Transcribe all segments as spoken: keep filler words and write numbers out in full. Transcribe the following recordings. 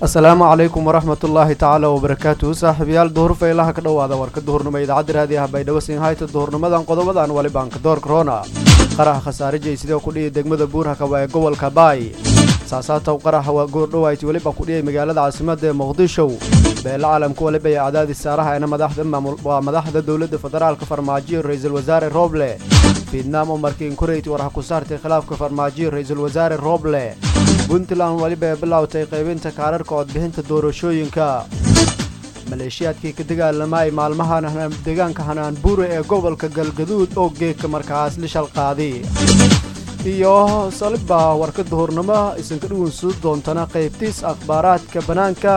السلام عليكم ورحمة الله تعالى وبركاته صاحبيال دهور فيلها كدواada warka duhurnimo idaacada raadiyaha Baydhabo Sinhayta duhurnimadan qodobadan wali bank door corona qaraha khasaarajay sidoo ku dhigay degmada Buurhakaba ee gobolka Baay saasaata qaraha waa goordhow ay wali ba ku dhigay magaalada caasimadda ee Muqdisho beel caalamku wali bay cadaadis saaraha in madaxda maamul waa madaxda dawladda federaalka farmaajo ra'iisul wasaare Roble Vietnam oo markii Kuwait waraha ku saartay khilaafka farmaajo ra'iisul wasaare Roble Puntland wali bay bilowday qaybinta kaararka codbixinta doorashooyinka maleeshiyaadkii ka dagaalamay maalmahan deegaanka Hanaan Buure ee gobolka Galgaduud oo geedka markaas la shal qaaday iyo salba warka duhurnimo isan ka dhuun soo doontana qaybtiis akhbaaraadka banaanka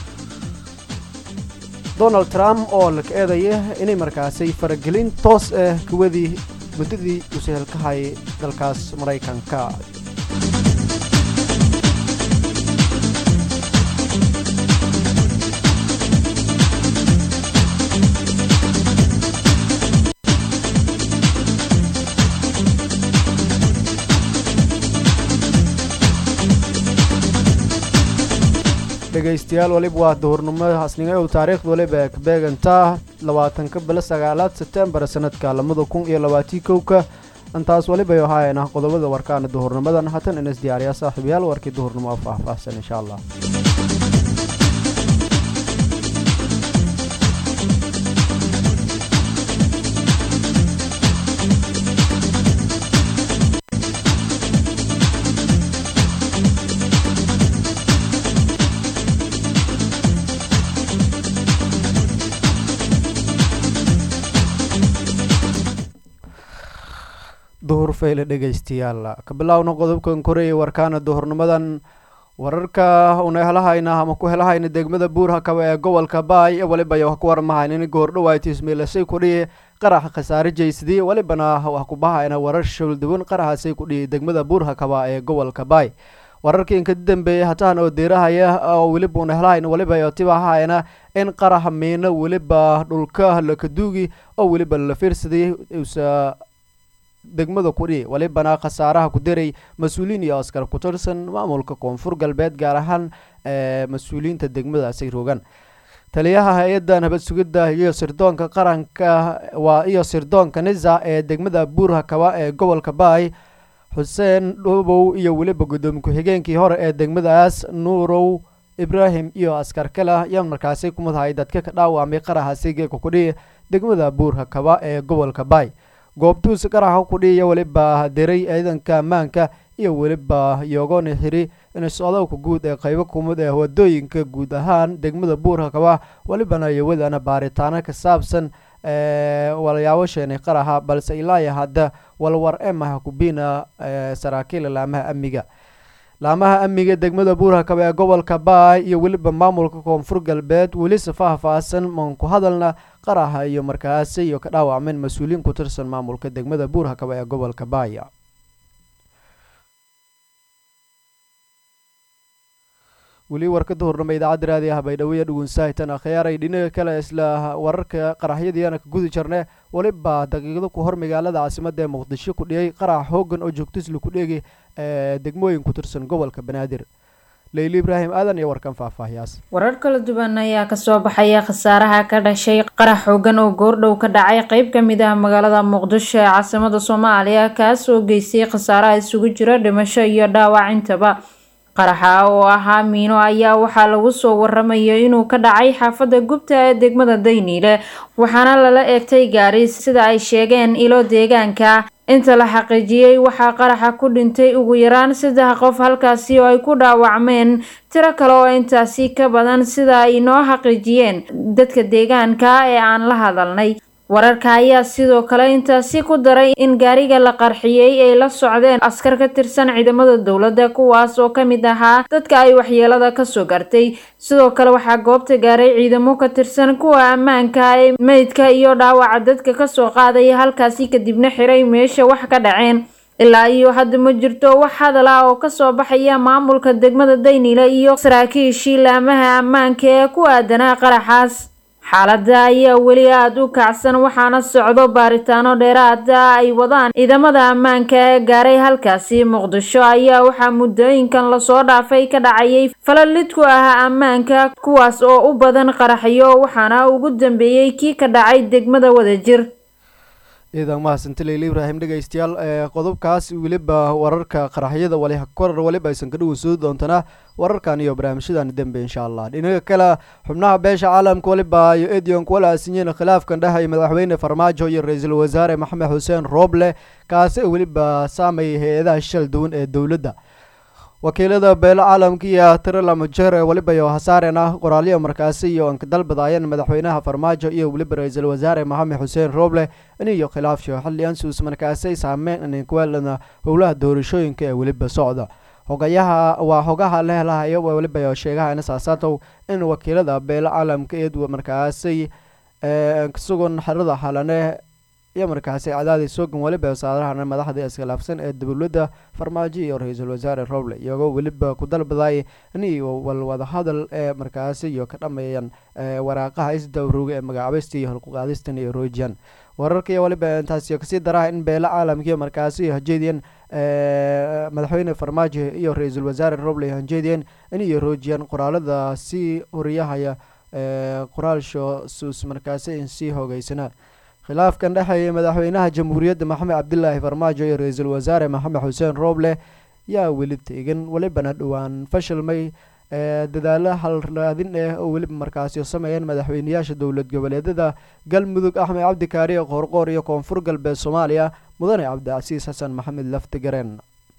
Donald Trump oo la eedeeyay inay markaas ay faragelin toos ah kuwadii muddadii u sahal ka hay dalkaas Mareykanka dhageystayaal waliba waa duhurnimada hasniga oo taariikhdu waliba ka beeganta labaatanka bil sagaalaad September sanadka laba kun iyo labaatan iyo kow ka antaas waliba ay hayna qodobada warkaan duhurnimadan hatan in is diyaariya saaxiibayaal warkii duhurnimo faahfaahsan insha Allah duhur feele dhageystayaal ka bilowna qodobkan koreey warkaana duhurnimadan wararka una helahayna ama ku helahayna degmada Buurhakaba ee gobolka Baay waliba ay ku warmahayn in goordhow ay tismeelasay ku dhigay qarax khasaare jeysidii walibana wax ku bahayna warar shul duwan qaraxaasay ku dhigay degmada Buurhakaba ee gobolka Baay wararkii ka dambeeyay hataan oo deerahaya oo waliba una helahayna waliba ay tibahayna in qarax meena waliba dhulka la kaduugi oo waliba la fiirsaday usa degmada Kuri walibana khasaaraha ku diray mas'uuliin iyo askar ku tirsan maamulka koonfur galbeed gaar ahaan ee mas'uuliinta degmadaas ay rogan taliyaha hay'adda nabad sugidda iyo sirdoonka qaranka waa iyo sirdoonka Niza ee degmada Buurhakaba ee gobolka Baay Hussein Dhobow iyo waliba gudoomiye ku-xigeenkii hore ee degmadaas Nuurow Ibrahim iyo askar kale ayaa markaas ku madaxay dadka ka dhaawamay qaraxaasiga ku dhigay degmada Buurhakaba ee gobolka Baay goobtuus qaraxa ku dhigay waliba diray ciidanka ammaanka iyo waliba yogoon xiri in socdaalka guud ee qaybo kumid ee wadooyinka guud ahaan degmada Buurhakaba walibana ay wadana baaritaano ka saabsan ee walayaawasheen qaraxa balse ilaa hadda walwar emaha ku bina saraakiil laamaha amniga laamaha amniga degmada Buurhakaba ee gobolka Baay iyo waliba maamulka koonfur galbeed wali faahfaahsan man ku hadalna qaraxa iyo markaas iyo ka dhaawacmeen mas'uuliin ku tirsan maamulka degmada Buurhakaba ee gobolka Baay wali warka duhurnimo idaacada raadiyaha Baydhabo dhugunsaytan akhyaaray dhinaca kale isla wararka qaraxyadii ka gudi jirnay waliba daqiiqado ku hor magaalada caasimadda ee Muqdisho ku dhigay qarax hoogan oo joogtis lagu dhigay ee degmooyin ku tirsan gobolka Banaadir Leyli Ibrahim aadan iyo warkan faahfaahiyaas warar kala duwan ayaa ka soo baxaya khasaaraha ka dhashay qarax hoogan oo goordhow ka dhacay qayb kamid ah magaalada Muqdisho ee caasimadda Soomaaliya kaas oo geystay khasaare isugu jira dhimasho iyo dhaawac intaba qaraxa oo ahaa miino ayaa waxa lagu soo waramayo inuu ka dhacay xaafadda Gubta ee degmada Dayniile waxaana lala eegtay gaari sida ay sheegeen ilo deegaanka inta la xaqiijiyay waxa qaraxa ku dhintay ugu yaraan saddex qof halkaasi oo ay ku dhaawacmeen tiro kale oo intaasi ka badan sida ay noo xaqiijiyeen dadka deegaanka ee aan la hadalnay wararka ayaa sidoo kale intaasi ku daray in gaariga la qarxiyay ay la socdeen askar ka tirsan ciidamada dawladda kuwaas oo kamid ahaa dadka ay waxyeelada ka soo gartay sidoo kale waxa goobta gaaray ciidamo ka tirsan kuwa ammaanka ee meydka iyo dhaawaca dadka ka soo qaaday halkaasi kadibna xiray meesha wax ka dhaceen ilaa iyo hadda ma jirto wax hadal ah oo ka soo baxaya maamulka degmada Dayniile iyo saraakiisha laamaha ammaanka ee ku aadanaa qaraxaas xaaladda ayaa weli aada u kacsan waxaana socdo baaritaano dheeraada ay wadaan ciidamada ammaanka ee gaaray halkaasi. Muqdisho ayaa waxaa muddooyinkan lasoo dhaafay ka dhacayay falal lid ku ah ammaanka kuwaas oo u badan qaraxyo waxaana ugu dambeeyay kii ka dhacay degmada Wadajir. ciidan mahadsanti leyli ibraahim dhegeystayaal ee qodobkaas weliba wararka qaraxyada wali korar waliba aysan ka dhaweyso doontana wararkan iyo barnaamijyadan dambe insha Allah. dhinaca kale xubnaha beesha caalamka waliba iyo edion wala asinyeena khilaafkan dhahay madaxweyne Farmaajo iyo ra'iisul wasaare Maxamed Xuseen Roble kaasi waliba saamay hay'adaha shil duwan ee dawladda. wakiilada beela caalamka iyo tirala mujere waliba iyo hasaarena qoraalyo markaasi iyo anka dalbadaayeen madaxweynaha Farmaajo iyo waliba ra'iisul wasaare Maxamed Xuseen Roble inuu khilaaf soo xaliyaan suus markaasi saameyn kuwalana howlaha doorashooyinka ee waliba socda. hogayaha waa hogaha leelahayo waliba iyo sheegaha in saasato in wakiilada beela caalamka ee markaasi ee sugan xarada xalane iyo markaasi cadaadis soo gan waliba saaraha madaxda iskalaafsan ee dawladda Farmaajo iyo ra'iisul wasaare Roble iyagoo waliba ku dalbaday inay wal wada hadal ee markaasi iyo ka dhameeyaan waraaqaha isdawrooga ee magacaabista iyo halqaadistan iyo Rojan. wararka iyo waliba intaas iyo kasii daraa in beela caalamka markaasi hajeediyeen madaxweyne Farmaajo iyo ra'iisul wasaare Roble hajeediyeen inay Rojan qoraalada si horiyahaya qoraalsho suus markaasi in si hogaysana. khilaafkan dhaxay madaxweynaha jamhuuriyadda Maxamed Cabdullaahi Farmaajo iyo ra'iisul wasaare Maxamed Xuseen Roble yaa weli teegan walibana dhawaan fashilmay dadaalo hal raadin ah oo waliba markaasi sameeyeen madaxweynayaasha dawlad goboleedyada Galmudug Axmed Cabdi Kaariye Qoorqoor iyo Koonfur Galbeed Soomaaliya Mudane Cabdicasiis Xasan Maxamed Laftigareen.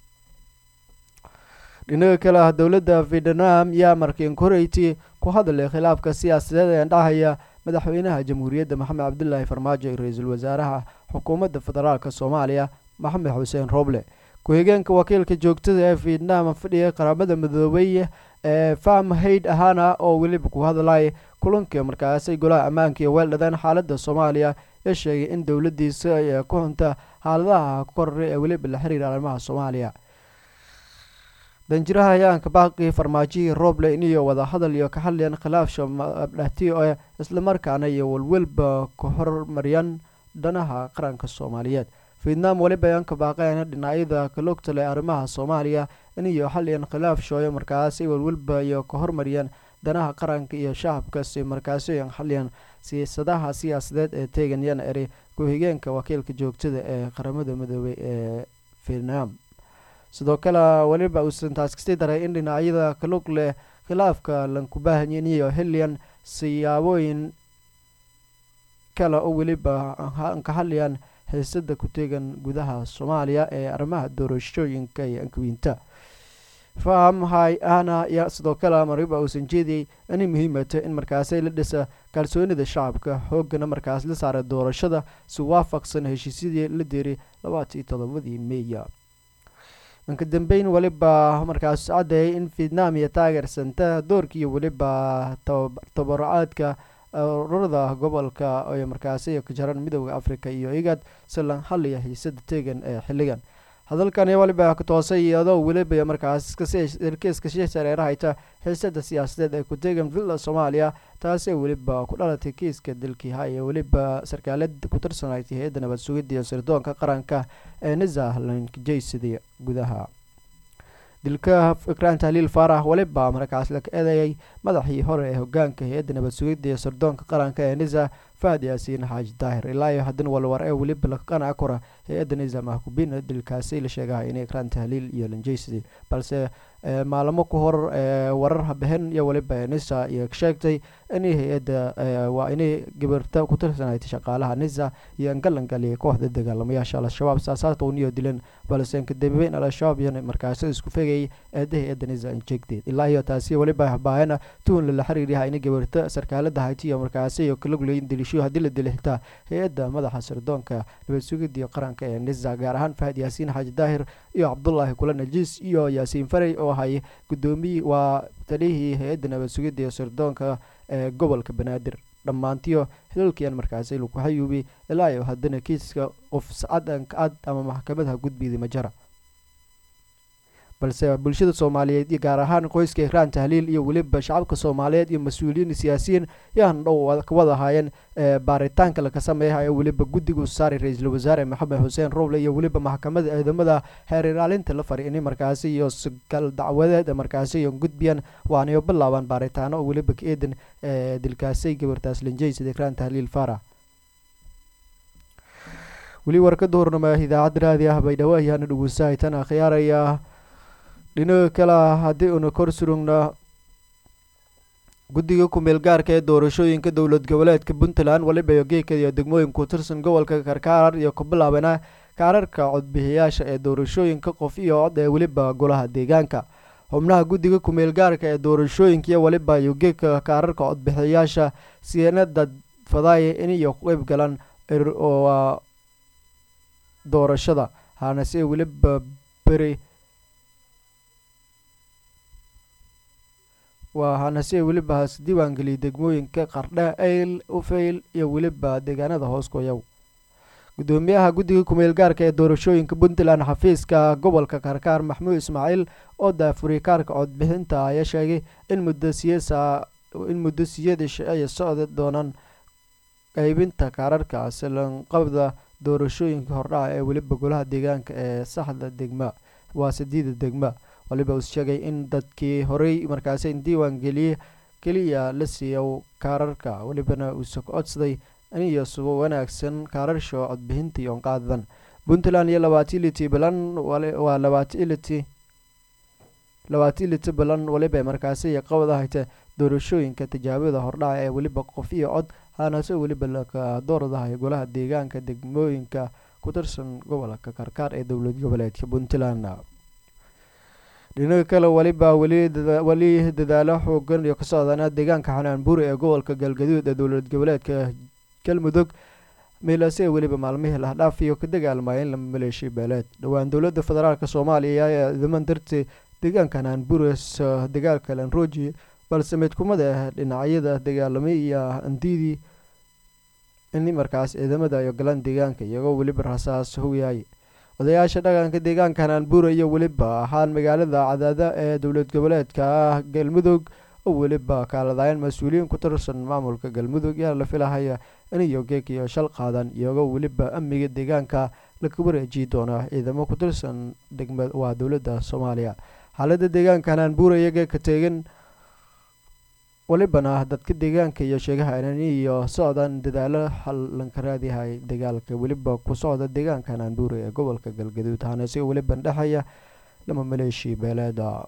dhinaca kale dawladda Vietnam yaa markii koreyti ku hadlay khilaafka siyaasadeed ee dhahaya madaxweynaha jamhuuriyadda Maxamed Cabdullaahi Farmaajo iyo ra'iisul wasaaraha xukuumadda federaalka Soomaaliya Maxamed Xuseen Roble. ku-xigeenka wakiilka joogtada ee Vietnam fadhiya qaramada midoobay ee Pham Hayt ahana oo waliba ku hadlay kulanka markaasi golaha ammaanka iyo weeldhadan xaaladda Soomaaliya ee sheegay in dawladdiisa ay ku hunta xaaladaha korre ee waliba la xiriira arrimaha Soomaaliya. danjiraha ayaanka baaqi Farmaajo Roble inuu wada hadal iyo ka hadlayaan khilaaf shabdhati oo isla markaana iyo walwalba ku hormariyaan danaha qaranka Soomaaliyeed. Vietnam waliba ayaanka baaqayna dhinacyada kalogta leh arrimaha Soomaaliya inuu xaliyaan khilaaf shooyo markaasi walwalba iyo ka hormariyaan danaha qaranka iyo shacabka si markaasi ay xaliyaan siyaasadaha siyaasadeed ee teeganayaan eri ku-xigeenka wakiilka joogtada ee qaramada midoobay ee Vietnam. sidoo kale waliba uusan taas kasii daray in dhinacyada kalog leh khilaafka lan ku baahan iyo heliyan siyaabooyin kale oo waliba ka hadlayaan heesada ku teegan gudaha Soomaaliya ee arrimaha doorashooyinka iyo ankuwinta. Pham Hayt ana ya sidoo kale mariba uusan jeediyay in muhiimata in markaasi la dhisa kalsoonida shacabka xoogana markaas la saaray doorashada si waafaqsan heshiisyadii la diiray labaatan iyo todobadii Meeyo. anka dambeyn waliba markaas cadeeyay in Vietnam iyo taageersanta doorkii waliba tabarucaadka ururada gobolka oo markaasi ka jaran midowga Afrika iyo igad salan xalliya xiisada teegan ee xilligan. hadalkan waliba ka toosay iyadoo waliba markaas ka sii shareerahayta xiisada siyaasadeed ee ku teegan villa Soomaaliya taasi waliba ku dhalatay kiiska dalkii hay waliba sarkaalada ku tirsanay hay'adda nabad sugidda iyo sirdoonka qaranka ee Nizah Lankjaysidii gudaha. dilka Ikraan Tahliil Faarax waliba markaas la eedeeyay madaxii hore ee hoggaanka hay'adda nabad sugidda iyo sirdoonka qaranka ee Nizah Fahad Yaasiin Xaaji Daahir ilaa iyo haddana walwar ee waliba la qana kora hay'adda Nizah mahkubiin dilkaasi la sheegay in Ikraan Tahliil iyo Lankjaysidii balse maalmo ku hor warar habeen iyo waliba Nizah iyo sheegtay in hay'adda waa inay gabarta ku tirsanayay shaqaalaha Nizah iyo galangalay kooxda dagaalamayaasha Al-Shabaab saasaadka uu niyo dileen balse ka dambeeyay Al-Shabaab iyo markaas isku fagay hay'adda Nizah injected ilaa iyo taasi waliba baahina tuun la xiriiriyay in gabarta sarkaalada Hayti iyo markaas iyo kala guleeyay dilisho hadii la dilixta hay'adda madaxa sirdoonka nabad sugidda qaranka ee Nizah gaar ahaan Fahad Yaasiin Xaaji Daahir iyo Cabdullaahi Kula Najiis iyo Yaasiin Faray oo hay gudoomiye waa taliyihii hay'adda nabad sugidda iyo sirdoonka ee gobolka Banaadir dhamaantiyo xilkiyan markaas lagu xayuubay ilaa iyo haddana kiiska qof sacadan ka ad ama maxkamadaha gudbiyay majara. balse bulshada Soomaaliyeed iyo gaar ahaan qoyska Ikraan Tahliil iyo waliba shacabka Soomaaliyeed iyo mas'uuliyiin siyaasiyiin yaan dhow ka wada hayeen baaritaanka la sameeyay waliba guddiga saaray ra'iisul wasaare Maxamed Xuseen Roble iyo waliba maxkamadda ciidamada heer ilaalinta la faray in markaasi iyo sagal dacwadeed markaasi iyo gudbiyaan waana bilaaban baaritaano waliba ka eedan dilkaasay gabartaas Linjaysid Ikraan Tahliil Fara wali warkada hornama idaacad raadiyaha Baydhabo ayaan dhugusaay tan akhyaaraya dhinaca kale haddii uu kor surugna guddiga ku meel gaarka ee doorashooyinka dowlad goboleedka Puntland waliba yogeeka iyo degmooyinka ku tirsan gobolka Karkaar iyo ku bilaabana kaararka codbixiyaasha ee doorashooyinka qof iyo cod ee waliba golaha deegaanka xubnaha guddiga ku meel gaarka ee doorashooyinka waliba yogeeka kaararka codbixiyaasha siyeenada fadaaye in iyo qayb galan oo doorashada hana si waliba bari waa hana si waliba diiwaan gali degmooyinka Qardha Eyl Ufeyl iyo waliba deegaanada hoos gooyow gudoomiyaha guddiga ku meel gaarka ee doorashooyinka Puntland xafiiska gobolka Karkaar Maxmuud Ismaaciil oo daafuri kaarka codbixinta ayaa sheegay in muddo siyaasa in muddo siyaada ay socdo doonaan qaybinta kaararka silan qabda doorashooyinka hordhaca ee waliba golaha deegaanka ee saxda degma waa sideed degma waliba uu sheegay in dadkii horey markaas diiwaan geliyay kaliya la siiyo kaararka walibana uu soo codsaday in iyo suuq wanaagsan kaararsho codbixinta iyo qaadan Puntland iyo labaatan balan waa labaatan labaatan balan waliba markaas ay qabadahay doorashooyinka tijaabada hordhaca ee waliba qof iyo cod hana soo waliba la dooradahay golaha deegaanka degmooyinka ku tirsan gobolka Karkaar ee dowlad goboleedka Puntland dhinaca kale waliba wali wali dadaalo xoogan iyo ka socdana deegaanka Xanaan Buur ee gobolka Galgaduud ee dowlad goboleedka Galmudug meelaasay waliba maalmihii la dhaafiyo ka dagaalmayeen lama maleeshiyo beeleed dhawaan dowladda federaalka Soomaaliya ayaa dhiman dartay deegaanka Xanaan Buur ee dagaalka lan rooji balse mid kumada dhinacyada dagaalamay iyo andiidi in markaas ciidamada iyo galan deegaanka iyagoo waliba rasaas hooyay odayaasha dhaqanka deegaanka Xanaan Buur iyo waliba ahaan magaalada Cadaada ee dowlad goboleedka Galmudug oo waliba kaaladayeen mas'uuliyiin ku tirsan maamulka Galmudug yaa la filayaa in yogeek iyo shal qaadan iyagoo waliba amniga deegaanka la kubareeji doona ciidamo ku tirsan degmada waa dowladda Soomaaliya xaaladda deegaanka Xanaan Buur iyaga ka tagan walibana dadka deegaanka iyo sheegaha iyo socdaan dadaalo hal lanka raadihay dagaalka waliba ku socda deegaanka Xanaan Buur ee gobolka Galgaduud hana si waliba dhaxaya lama maleeshi beelada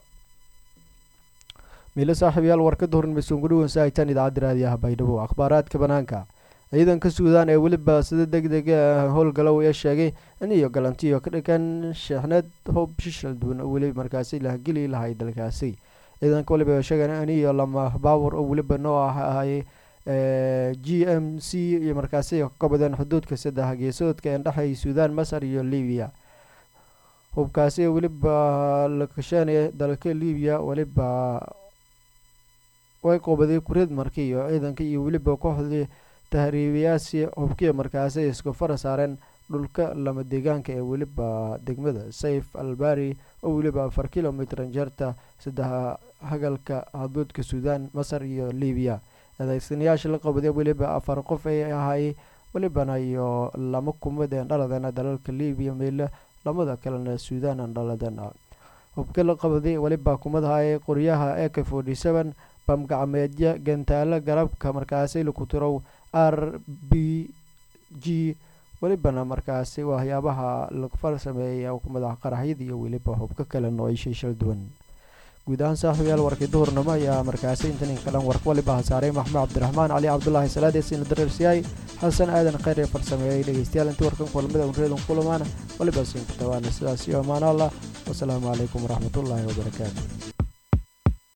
meelo saaxiibayaal warkada horan masuun gudhowan saaytan idaacad raadiyaha Baydhabo akhbaaraadka banaanka ciidanka Suudaan ee waliba sida degdeg ah howlgalow ee sheegay in iyo galantiyo ka dhigan shixnad hub shishal duwan waliba markaas la geli lahayd dalkaasi ciidanka waliba sheegay in iyo lama baawar oo waliba noo ahay G M C iyo markaas ay ka badan xuduudka saddex geesoodka ee dhaxay Suudaan Masar iyo Liibiya hubkaasi waliba la kashanay dalka Liibiya waliba way qobaday kurid markii iyo ciidanka iyo waliba kooxdii tahriibiyaasi hubkii markaas ay isku farasaareen dhulka lama deegaanka ee waliba degmada Sayf Albari oo waliba afar kiiloomitir jarta saddex hagalka xuduudka Suudaan Masar iyo Liibiya adeegsanayaasha la qobaday waliba afar qof ay ahay waliba iyo lama kumadeen dhaladana dalalka Liibiya meel lamada kalena Suudaan aan dhaladana hubka la qobaday waliba kumadahay qoryaha A K forty-seven bam gacmeedya gantaala garabka markaas ay ku tiro R B G walibana markaas waxyaabaha lagu farsameeyay hukuumadda qaraxyada iyo waliba hubka kale nooc shishal duwan guud ahaan saaxiibayaal warkii duhurnimo ayaa markaas intan kalan wark waliba saaray Maxamed Cabdiraxmaan Ali Cabdullaahi Salaade siin dareersiyay Xasan Aadan Khayr ee farsameeyay dhageystayaal intii warkan kulamada ureedan kulamaana waliba siin tawaana sidaas iyo amaana Allah wassalaamu calaykum waraxmatullaahi wabarakaatuh